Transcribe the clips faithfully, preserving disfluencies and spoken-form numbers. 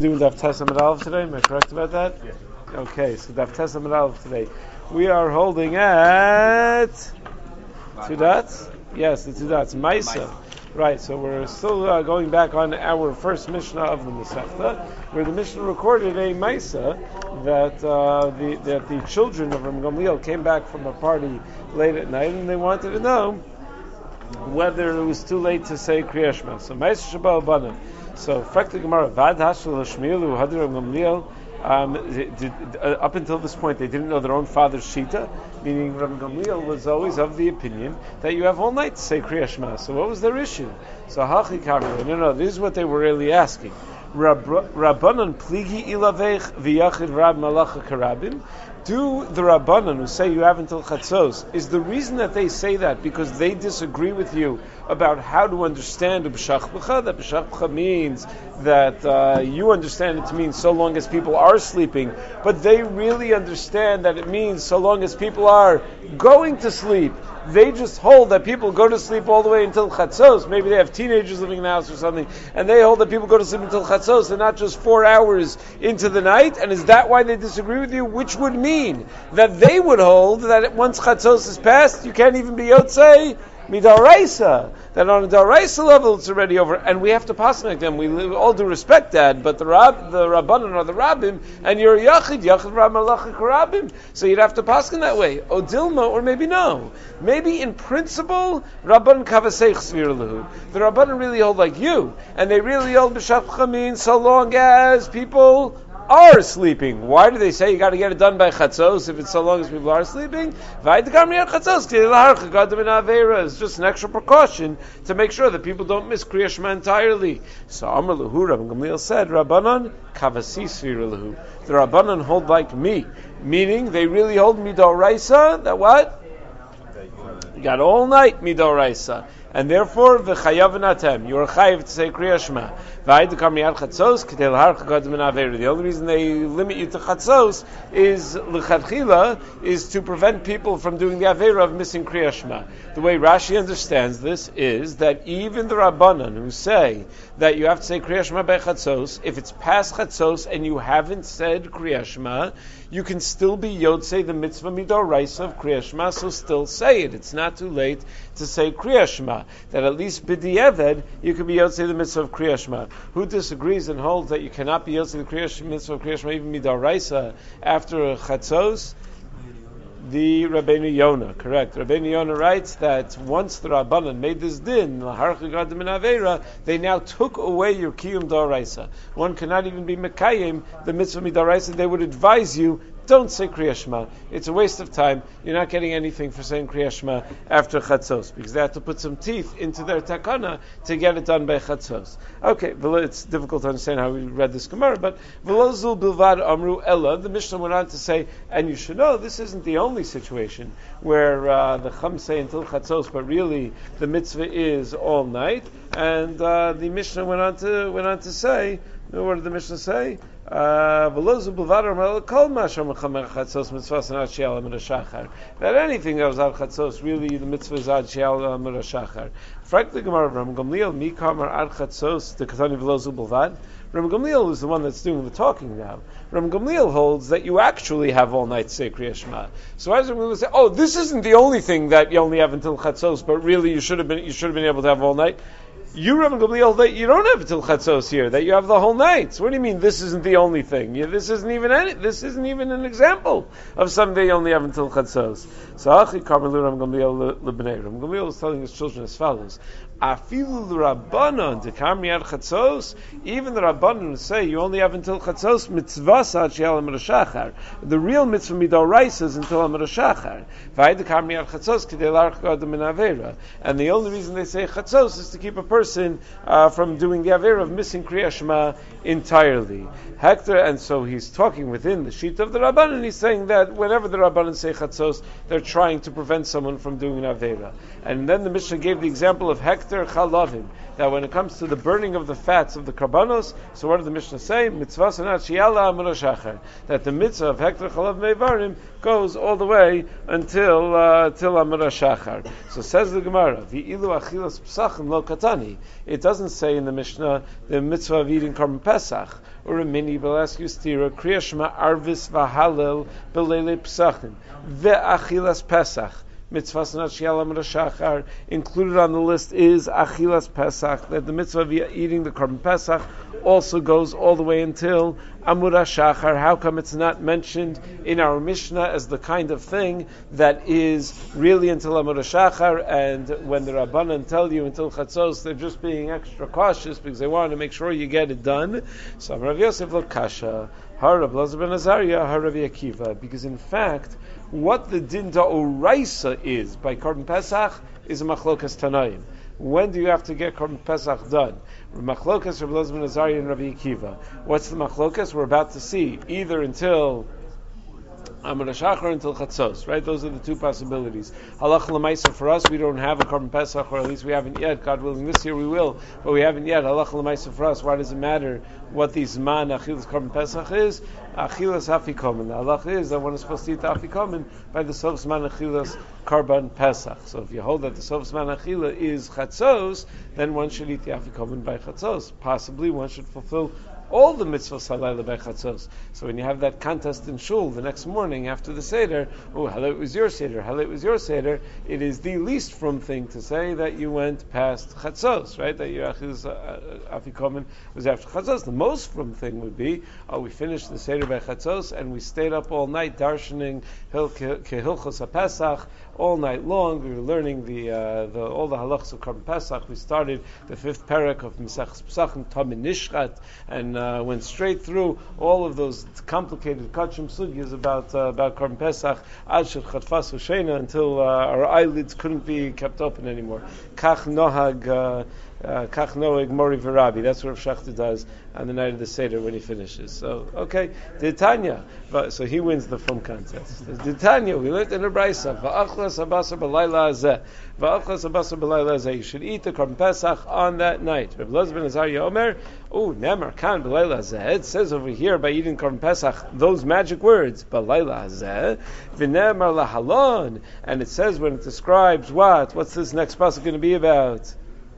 doing Daf Tes Amud Aleph today. Am I correct about that? Yes. Okay, so Daf Tes Amud Aleph today. We are holding at two dots. Yes, the two dots. Maisa. Right. So we're still uh, going back on our first Mishnah of the Masechta, where the Mishnah recorded a Maisa that uh, the that the children of Ram Gamliel came back from a party late at night, and they wanted to know whether it was too late to say Kriya Shema. So Maisa Shabbat Banim. So, Frekta Gemara, Vad Hashel Hashmielu Hadar Gamliel. Um, did, uh, up until this point, they didn't know their own father's shita, meaning Rabbi Gamliel was always of the opinion that you have all night to say Kriya Shema. So, what was their issue? So, Hachi Kamar, no, no, this is what they were really asking. Rabbanan pligi ilavech v'yachid rab malacha karabim. Do the Rabbanan who say you have until Chatzos, is the reason that they say that because they disagree with you about how to understand B'shach B'cha? That B'shach B'cha means that uh, you understand it to mean so long as people are sleeping, but they really understand that it means so long as people are going to sleep. They just hold that people go to sleep all the way until Chatzos. Maybe they have teenagers living in the house or something, and they hold that people go to sleep until Chatzos and not just four hours into the night. And is that why they disagree with you? Which would mean that they would hold that once Chatzos is passed, you can't even be Yotzei Midaraisa. That on a Daraisa level, it's already over, and we have to pass like them. We all do respect that, but the Rab, the Rabbanan are the Rabbim, and you're Yachid, Yachid Rab Malacha Karabim. So you'd have to pass in that way. Odilma, or maybe no. Maybe in principle, Rabban Kavaseich Svir Lahu. The Rabbanan really hold like you, and they really hold B'Shach Chamin so long as people are sleeping. Why do they say you got to get it done by Chatzos if it's so long as people are sleeping? It's just an extra precaution to make sure that people don't miss Kriya Shema entirely. So Amar Lahu, Rabban Gamliel said, Rabbanan Kavasi Svir Lahu. The Rabbanan hold like me, meaning they really hold Midoraisa, that what? You got all night Midoraisa. And therefore, v'chayav v'natem, you are chayav to say Kriya Shema. The only reason they limit you to chatzos is l'chadchila, is to prevent people from doing the avera of missing Kriya Shema. The way Rashi understands this is that even the Rabbanan who say that you have to say Kriya Shema by chatzos, if it's past chatzos and you haven't said Kriya Shema, you can still be yotzei the mitzvah midoraisa of Kriya Shema, so still say it. It's not too late to say Kriya Shema. That at least b'di'eved you can be yotzei the mitzvah of Kriya Shema. Who disagrees and holds that you cannot be yotzei the Kriya Shema, mitzvah of Kriya Shema even midoraisa after chatzos? The Rabbeinu Yonah, correct. Rabbeinu Yonah writes that once the Rabbanan made this din, they now took away your kiyum d'oraisa. One cannot even be mekayim the mitzvah midoraisa. They would advise you, don't say Kriya Shema. It's a waste of time. You're not getting anything for saying Kriya Shema after Chatzos, because they have to put some teeth into their takana to get it done by Chatzos. Okay, it's difficult to understand how we read this Gemara, but V'lo zul bilvad amru ella, the Mishnah went on to say, and you should know, this isn't the only situation where uh, the Chum say until Chatzos, but really the mitzvah is all night, and uh, the Mishnah went on to went on to say, what did the Mishnah say? Uh, that anything that was ad chatzos, really the mitzvah is ad she'al amar shachar. Frankly, Gemara Ram Gamliel mi kamar ad chatzos the katani v'lozu b'lvad. Ram Gamliel is the one that's doing the talking now. Ram Gamliel holds that you actually have all night to say Kriya Shema. So why does Ram Gamliel say, oh, this isn't the only thing that you only have until chatzos, but really you should have been you should have been able to have all night? You, Rabban Gamliel, that you don't have until Chatzos here, that you have the whole night. So what do you mean this isn't the only thing? You, this isn't even any, this isn't even an example of something you only have until Chatzos. So Achi Karmelu Rabban Gamliel lebnei. Rabban Gamliel is telling his children as follows: Afilu l'Rabbanan dekam miyad Chatzos. Even the Rabbanan say you only have until Chatzos mitzvah sad she'al amar shachar. The real mitzvah midoraisa is until amar shachar. V'ay dekam miyad Chatzos k'dei larach adam min avera. And the only reason they say Chatzos is to keep a person Person uh, from doing the avera of missing Kriya Shema entirely. Hector, and so he's talking within the sheet of the Rabbanan, and he's saying that whenever the Rabbanan say Chatzos, they're trying to prevent someone from doing an avera. And then the Mishnah gave the example of Hector hekter chalavim, that when it comes to the burning of the fats of the karbanos, so what did the Mishnah say? Mitzvah sanat shiala amud shachar, that the mitzvah of hekter chalav meivarim goes all the way until uh, till amud shachar. So says the Gemara, v'ilu achilas psachim lo katani. It doesn't say in the Mishnah the mitzvah of eating korban pesach or a mini belasku stira kriya shema arvis v'halel belele psachim ve'achilas pesach. Mitzvah sanat shiala amud shachar. Included on the list is achilas pesach, that the mitzvah of eating the korban pesach also goes all the way until amud shachar. How come it's not mentioned in our Mishnah as the kind of thing that is really until amud shachar, and when the Rabbanan tell you until chatzos, they're just being extra cautious because they want to make sure you get it done? So Rav Yosef lo kasha, har Rav Elazar ben Azariah, har Rav Akiva, because in fact what the din da'oraisa is by korban pesach is a machlokas tanaim. When do you have to get korban pesach done? Machlokas Rav Elazar ben Azariah and Rabbi Akiva. What's the machlokas? We're about to see either until amud shachar until chatzos, right? Those are the two possibilities. Halach l'maisa for us, we don't have a korban pesach, or at least we haven't yet. God willing, this year we will, but we haven't yet. Halach l'maisa for us. Why does it matter what the zman achilas korban pesach is? Achilas afikomen. The halach is that one is supposed to eat afikomen by the sof zman achilas korban pesach. So if you hold that the sof zman achila is chatzos, then one should eat the afikomen by chatzos. Possibly one should fulfill all the mitzvahs halayla by chatzos. So when you have that contest in shul the next morning after the seder, oh, hello, it was your seder, hello, it was your seder, it is the least from thing to say that you went past chatzos, right? That your achilas afikomen was after chatzos. The most from thing would be, oh, we finished the seder by chatzos and we stayed up all night darshaning kehilchos haPesach all night long. We were learning the, uh, the all the halachos of korban pesach. We started the fifth parak of Mesechus Pesachim, Tamin Nishchat, and uh, went straight through all of those complicated kachim sugyas about uh, about korban pesach ad shechatfas u'sheina, until uh, our eyelids couldn't be kept open anymore. Kach nohag. Uh, Uh, Kach noeg mori v'rabi. That's what Rav Shachta does on the night of the Seder when he finishes. So, okay, D'Tanya. So he wins the film contest. D'Tanya, we learned in the Brisa, v'achlas habasar b'layla hazeh. V'achlas habasar b'layla hazeh. You should eat the korban pesach on that night. Rav Elazar ben Azariah Omer, oh, nemar kan b'layla hazeh. It says over here by eating korban pesach, those magic words, b'layla hazeh, v'nemar lahalon. And it says when it describes what? What's this next pasuk going to be about?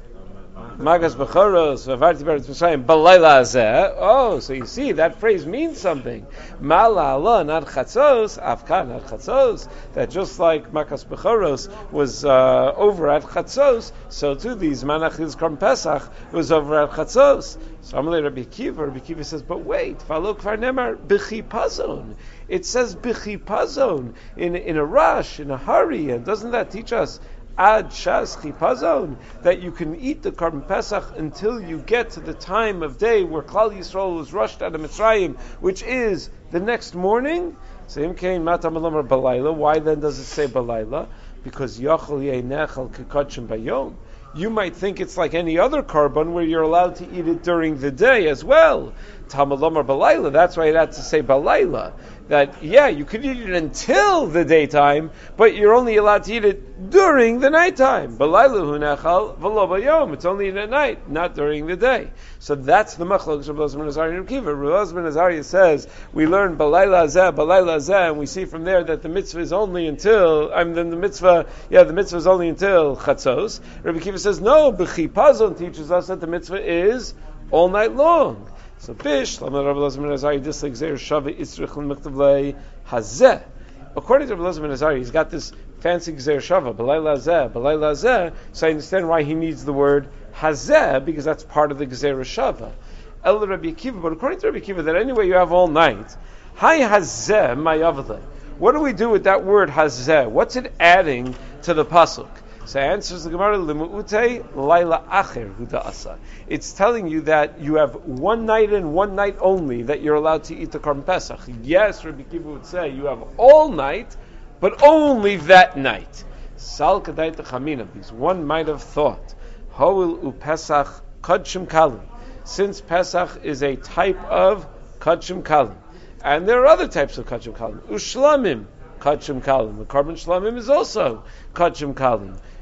Magas Bechoros, Vavarti Beretz Mitzrayim, Balayla Hazeh. Oh, so you see, that phrase means something. Mala Allah, not Chatzos, Afkan, not Chatzos. That just like Magas Bechoros was uh, over at Chatzos, so too these Manachis Korban Pesach was over at Chatzos. So Amalei Rabbi Akiva, Rabbi Akiva says, but wait, Falo Kvar Nemar, B'chipazon. It says B'chipazon, in, in a rush, in a hurry, and doesn't that teach us Ad shas chipazon, that you can eat the korban pesach until you get to the time of day where Klal Yisrael was rushed out of Mitzrayim, which is the next morning? Same came matam alamar balayla. Why then does it say balayla? Because yachol yeinechal kekachim bayom. You might think it's like any other korban where you're allowed to eat it during the day as well. Tamalomar balayla. That's why it had to say balayla. That, yeah, you could eat it until the daytime, but you're only allowed to eat it during the nighttime. Balayla hunechal v'lo bayom. It's only at night, not during the day. So that's the machlokes of Rav Elazar ben Azariah and Rav Akiva. Rav Elazar ben Azariah says, we learn balayla hazeh, balayla hazeh, and we see from there that the mitzvah is only until, I mean, then the mitzvah, yeah, the mitzvah is only until chatzos. Rav Akiva says, no, b'chipazon teaches us that the mitzvah is all night long. So Bish, Lama Rav Elazar ben Azariah, dislik Zeir Shava Yitzrich l'Miktav Lei Hazeh. According to Rav Elazar ben Azariah, he's got this fancy Gzeir Shava, Balayla Hazeh, Balayla Hazeh. So I understand why he needs the word Hazeh, because that's part of the Gzeir Shava. El Rabbi Akiva, but according to Rabbi Akiva, that anyway you have all night. Hi Hazeh, my Avle. What do we do with that word Hazeh? What's it adding to the pasuk? So answers the Gemara, Limu'ute Laila Acher Huda'asa. It's telling you that you have one night and one night only that you're allowed to eat the Korban Pesach. Yes, Rabbi Akiva would say you have all night, but only that night. Sal Kadai Techamina, because one might have thought, Hoil U Pesach Kadshim Kalim. Since Pesach is a type of Kadshim Kalim, and there are other types of Kadshim Kalim. Ushlamim Kadshim Kalim. The Korban Shlamim is also Kadshim Kalim.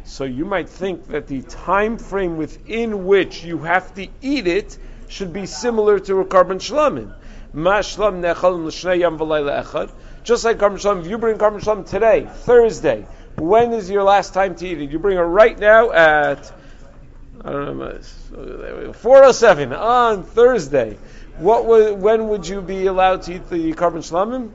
So you might think that the time frame within which you have to eat it should be similar to a Karban Shlamim. Ma shlam nechal l'shnei yam v'layla echad. Just like Karban Shlamim, if you bring Karban Shlamim today, Thursday, when is your last time to eat it? You bring it right now at, I don't know, four oh seven on Thursday. What would, when would you be allowed to eat the Karban Shlamim?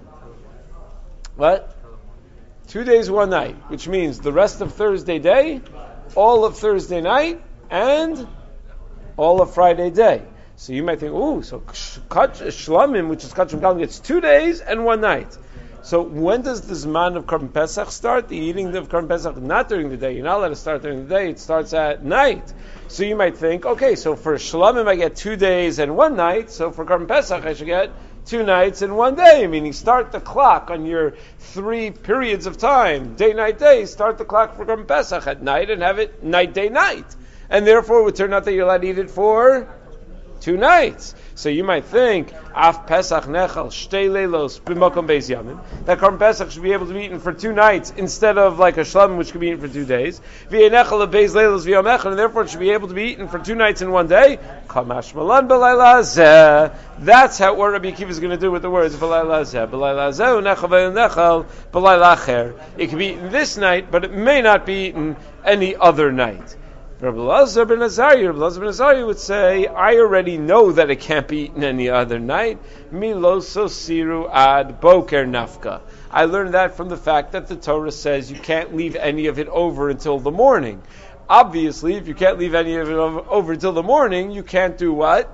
What? Two days, one night, which means the rest of Thursday day, all of Thursday night, and all of Friday day. So you might think, ooh, so Shlamim, which is Kachim Kalim, gets two days and one night. So when does the Zman of Karban Pesach start? The eating of Karban Pesach, not during the day. You're not allowed to start during the day. It starts at night. So you might think, okay, so for Shlamim I get two days and one night, so for Karban Pesach I should get two nights and one day, meaning start the clock on your three periods of time, day, night, day, start the clock for Karban Pesach at night and have it night, day, night. And therefore it would turn out that you're allowed to eat it for two nights. So you might think, Af Pesach Nechal Shtei Leilos B'Makom Beis Yamim, that Karban Pesach should be able to be eaten for two nights instead of like a Shlamim which could be eaten for two days. V'Yei Nechal Beis Leilos V'Yom Echad, and therefore it should be able to be eaten for two nights in one day. Kamash Malan B'Layla Zeh. That's how what Rabbi Akiva is going to do with the words B'Layla Zeh. B'Layla Zeh Nechal V'Nechal B'Layla Acher. It can be eaten this night, but it may not be eaten any other night. Rabbi Elazar ben Azariah, Rabbi Elazar ben Azariah would say, I already know that it can't be eaten any other night. Milo sosiru ad boker nafka. I learned that from the fact that the Torah says you can't leave any of it over until the morning. Obviously, if you can't leave any of it over, over until the morning, you can't do what?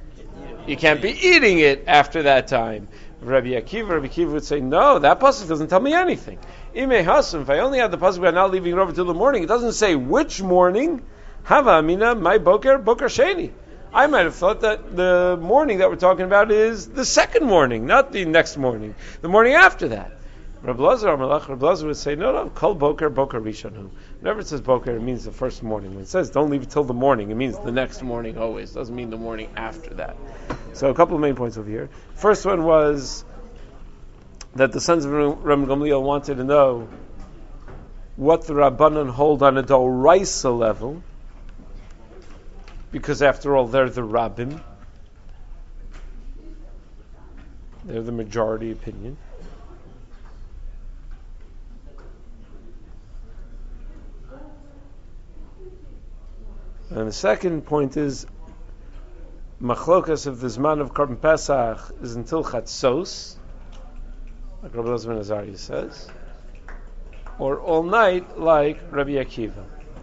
You can't be eating it after that time. Rabbi Akiva, Rabbi Akiva would say, no, that pasuk doesn't tell me anything. Ime hasam, if I only had the pasuk about not leaving it over till the morning, it doesn't say which morning. Hava amina, my boker, boker sheni. I might have thought that the morning that we're talking about is the second morning, not the next morning, the morning after that. Rabbi Elazar Amalach, Rabbi Elazar would say, no, no, kol boker, boker rishonu. Whenever it says boker, it means the first morning. When it says don't leave it till the morning, it means the next morning always. It doesn't mean the morning after that. So a couple of main points over here. First one was that the sons of Rabbi Gamliel wanted to know what the Rabbanan hold on a Doraisa level, because after all, they're the Rabbim. They're the majority opinion. And the second point is machlokas of the Zman of Karban Pesach is until Chatzos, like Rabbi Elazar ben Azariah says, or all night, like Rabbi Akiva.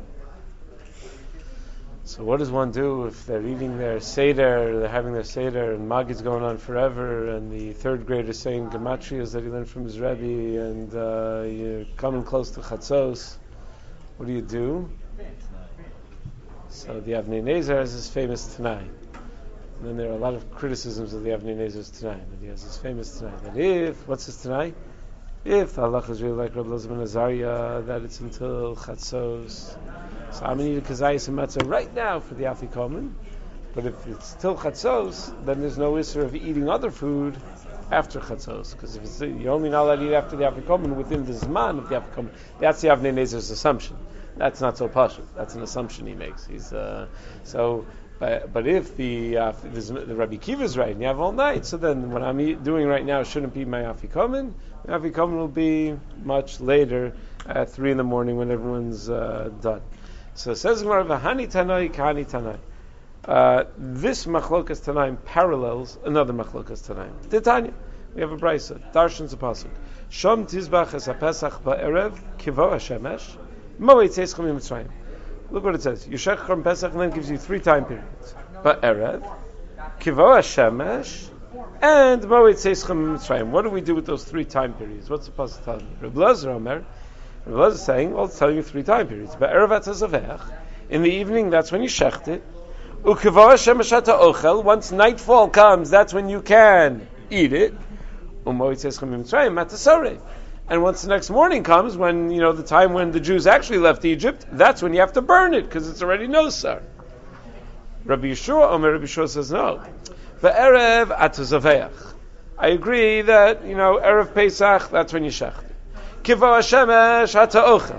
So what does one do if they're eating their Seder, they're having their Seder, and Magid's going on forever, and the third grader is saying Gematrias that he learned from his Rebbe, and uh, you're coming close to Chatzos? What do you do? So the Avnei Nezer has his famous Tanai. And then there are a lot of criticisms of the Avnei Nezer's Tanai. But he has his famous Tanai. That if, what's his Tanai? If Allah is really like Rabbi Elazar ben Azariah, that it's until Chatzos. So I'm going to eat a kazayas and matzah right now for the Afikomen. But if it's till Chatzos, then there's no issue of eating other food after Chatzos. Because if it's, you're only not allowed to eat after the Afikomen within the Zman of the Afikomen. That's the Avnei Nezer's assumption. That's not so pashut. That's an assumption he makes. He's uh, so, but, but if the uh, the, the Rabbi Akiva is right and you have all night, so then what I'm eat, doing right now shouldn't be my Afikomen. My Afikomen will be much later at three in the morning when everyone's uh, done. So it says Gemara, "V'hani tanai kahani tanai." Uh, this machlokas tanaim parallels another machlokas tanaim. Titania, we have a brisa. Darshan's a pasuk. Shom tizbach es haPesach ba'erev kivo hashemesh. Look what it says. Yeshech Karban Pesach, and then gives you three time periods. Ba'erev, Kivo HaShemesh, and Moed Tzeschem Mitzrayim. What do we do with those three time periods? What's the pasuk telling you? Rabbi Elazar Omer, Rabbi Elazar is saying, well, it's telling you three time periods. Ba'erev HaTzavech, in the evening, that's when you shecht it. U'Kivo HaShemesh Hata Ochel, once nightfall comes, that's when you can eat it. U'Moed Tzeschem Mitzrayim Hata Sorei. And once the next morning comes, when, you know, the time when the Jews actually left Egypt, that's when you have to burn it, because it's already nosar. Rabbi Yeshua, Omer Rabbi Yeshua says no. Ve'erev atazaveach. I agree that, you know, Erev Pesach, that's when you shecht. Kivo HaShemesh hata ochel.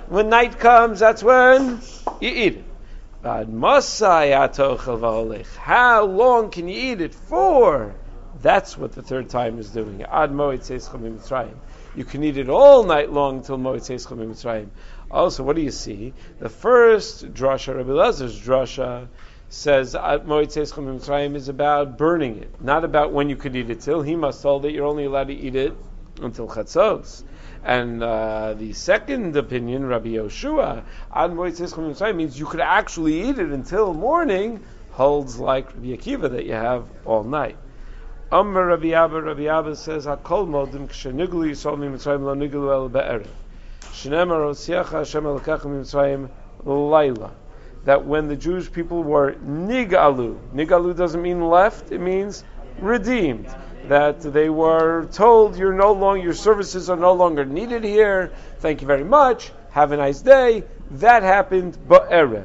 When night comes, that's when you eat it. How long can you eat it for? That's what the third time is doing. Ad moed tzeis chomim Mitzrayim. You can eat it all night long until moed tzeis chomim Mitzrayim. Also, what do you see? The first drasha, Rabbi Elazar's drasha, says Ad moed tzeis chomim Mitzrayim is about burning it, not about when you could eat it till. He must hold that you're only allowed to eat it until chatzos. And uh, the second opinion, Rabbi Yoshua, Ad moed tzeis chomim Mitzrayim means you could actually eat it until morning, holds like Rabbi Akiva that you have all night. Amar Rabbi Abba, Rabbi Abba says, Hakol modim k'sheniglu Yisrael miMitzrayim lo niglu el be'erev. Shneimar Osiecha Hashem elokechem miMitzrayim layla. That when the Jewish people were nigalu, nigalu doesn't mean left, it means redeemed. That they were told, you're no longer, your services are no longer needed here. Thank you very much. Have a nice day. That happened ba'erev.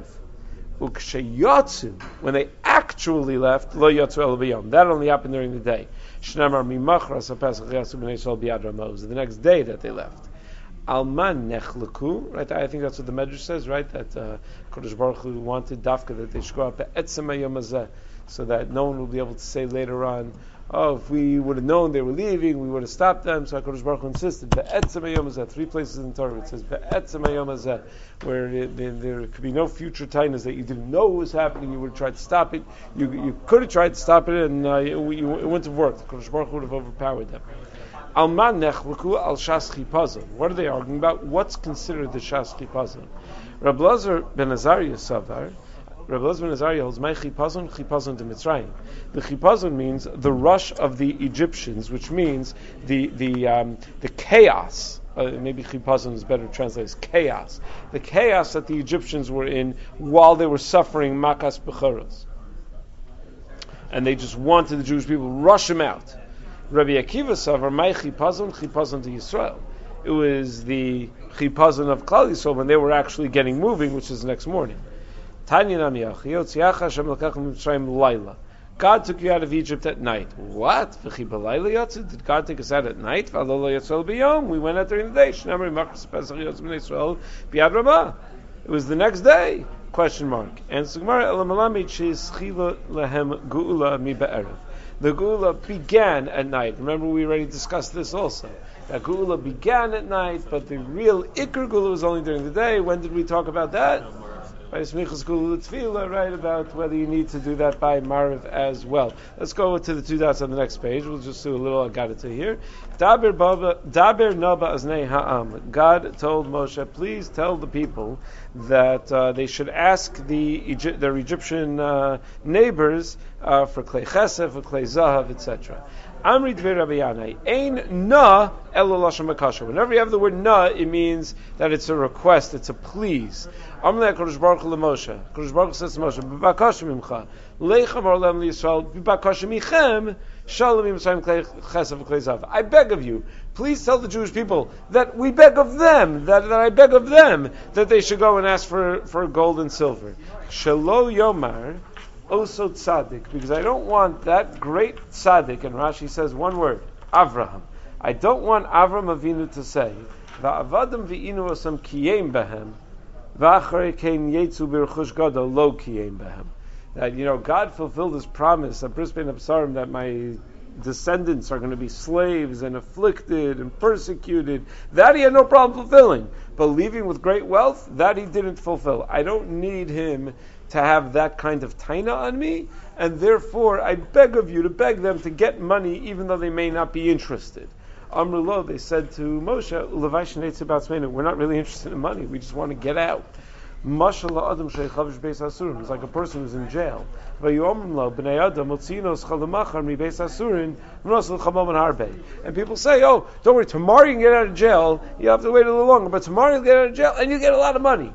Uksheyatsu, when they actually left, lo yatsu el b'yom. That only happened during the day. Shnamar mimachras hapesach yasu b'nei Yisrael b'yad Ramos. The next day that they left. Alman nechleku, right? I think that's what the Medrash says, right? That uh, Kodesh Baruch Hu wanted dafka that they should go up be'etzem hayom hazeh, so that no one will be able to say later on, oh, if we would have known they were leaving, we would have stopped them. So HaKadosh Baruch Hu insisted. Be'etzem hayom hazeh. Three places in the Torah it says be'etzem hayom hazeh, where it, there, there could be no future tainas that you didn't know what was happening. You would have tried to stop it. You you could have tried to stop it, and uh, it, it wouldn't have worked. HaKadosh Baruch Hu would have overpowered them. Alman nechleku al shas chipazon. What are they arguing about? What's considered the shas chipazon? Rabbi Elazar ben Azariah savar. Rabbi Elazar ben Azariah holds my chipazon chipazon to Mitzrayim. The chipazon means the rush of the Egyptians, which means the the um, the chaos. Uh, maybe chipazon is better translated as chaos. The chaos that the Egyptians were in while they were suffering makas bechoros, and they just wanted the Jewish people to rush them out. Rabbi Akiva savar my chipazon chipazon to Yisrael. It was the chipazon of Klal Yisrael when they were actually getting moving, which is the next morning. Tanya Namiyach, Yotziach Hashem lekechem Mitzrayim laila. God took you out of Egypt at night. What? V'chi b'layla yotzi? Did God take us out at night? V'alo lo Yisrael b'yom. We went out during the day. Shnamar Makras Pesach Yotzi B'nei Yisrael b'yad Ramah. It was the next day. Question mark. And Sugmar Elamalami She'ischila Lehem Gu'ula Mi Be'erev. The Geula began at night. Remember, we already discussed this also. That Geula began at night, but the real Iker Geula was only during the day. When did we talk about that? By Smichas Geula Tefillah, right, about whether you need to do that by Mariv as well. Let's go to the two dots on the next page. We'll just do a little Agadata here. Daber Naba Aznei Ha'am. God told Moshe, please tell the people that uh, they should ask the Egy- their Egyptian uh, neighbors uh, for Klei Chesed, for Klei Zahav, et cetera. Amri Dvei Rabbi Yanai, Ein na elo lashon makasha. Whenever you have the word na, it means that it's a request, it's a please. Amri Kodesh Baruch Hu Moshe. Kodesh Baruch Hu says to Moshe, B'bakasha mimcha, leichem orlem liyisrael, b'bakasha michem, shalom yimsayim klei chesed v'klei zahav. I beg of you, please tell the Jewish people that we beg of them, that, that I beg of them, that they should go and ask for, for gold and silver. Shelo yomar, also tzaddik, because I don't want that great tzaddik, and Rashi says one word, Avraham. I don't want Avram Avinu to say, Va'avadim v'inu osam kiyem behem, v'acharei kein yetzu b'rechush gadol lo kiyem behem. That, you know, God fulfilled His promise at Bris Bein Absarim that my descendants are going to be slaves and afflicted and persecuted. That He had no problem fulfilling. But leaving with great wealth, that He didn't fulfill. I don't need Him to have that kind of taina on me, and therefore I beg of you to beg them to get money even though they may not be interested. Amrulo, they said to Moshe, we're not really interested in money, we just want to get out. It's like a person who's in jail. And people say, oh, don't worry, tomorrow you can get out of jail, you have to wait a little longer, but tomorrow you'll get out of jail and you get a lot of money.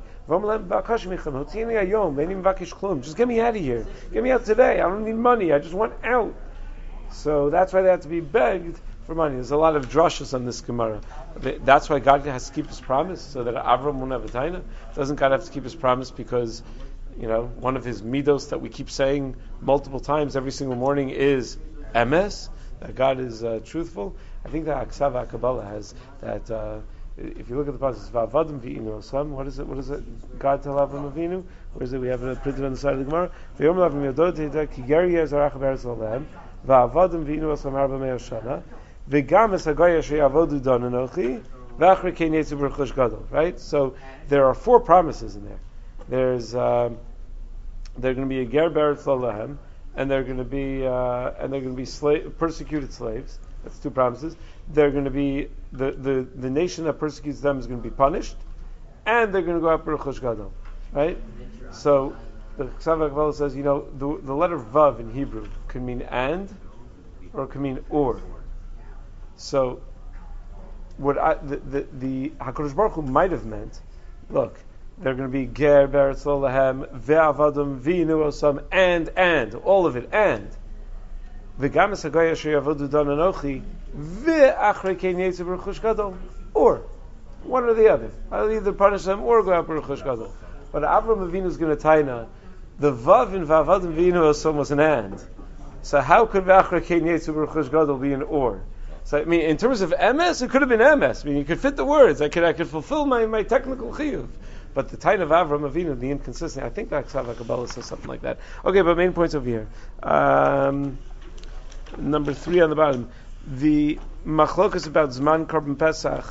Just get me out of here. Get me out today. I don't need money. I just want out. So that's why they have to be begged for money. There's a lot of drushes on this Gemara. That's why God has to keep His promise, so that Avram won't have a taina. Doesn't God have to keep His promise because, you know, one of His midos that we keep saying multiple times every single morning is emes, that God is uh, truthful? I think that Aksava Kabbalah has that uh, if you look at the passage, Va'avadim v'inu osam, what is it? What is it? God tell Avram Avinu? Where is it? We have it printed on the side of the Gemara. V'yom Avram yodot hidek ki geri yezarach be'eretz alehem va'avadim v'inu osam arba mea shana v'gam es hagoya she'avodu don anochi v'achri kein yetzu b'ruchush gadol. Right? So there are four promises in there. There's um, they're going to be a ger be'eretz alehem, and they're going to be uh, and they're going to be slave, persecuted slaves. That's two promises. They're going to be the, the, the nation that persecutes them is going to be punished, and they're going to go up B'Ruchush Gadol, right? So the Ksav HaKavala says, you know, the, the letter Vav in Hebrew can mean and, or it can mean or. So what I, the the, the Hakadosh Baruch Hu might have meant, look, they're going to be ger be'eretz lo lahem ve'avadim v'inu osam and and all of it and. V'gam es hagoya she'yavodu don anochi ve'achrei kein yetzu b'ruchush gadol. Or one or the other. I'll either punish them or go out b'ruchush gadol. But Avram Avinu is going to taina the vav in v'avadim v'inu osam was an and. So how could ve'achrei kein yetzu b'ruchush gadol be an or? So I mean, in terms of M S, it could have been M S. I mean, you could fit the words. I could I could fulfill my, my technical chiyuv. But the taina of Avram Avinu, the inconsistent, I think that Ksav HaKavala says something like that. Okay, but main points over here. Um, Number three on the bottom, the machlokas about Zman Korban Pesach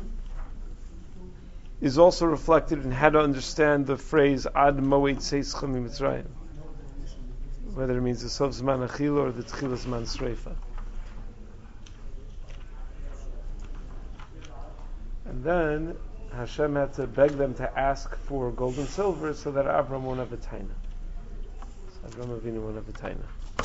is also reflected in how to understand the phrase Ad Moed Seischem Mitzrayim, whether it means the Sof Zman Achila or the Tchila Zman Sreifa. And then Hashem had to beg them to ask for gold and silver so that Avram won't have a taina. So Avram Avinu won't have a taina.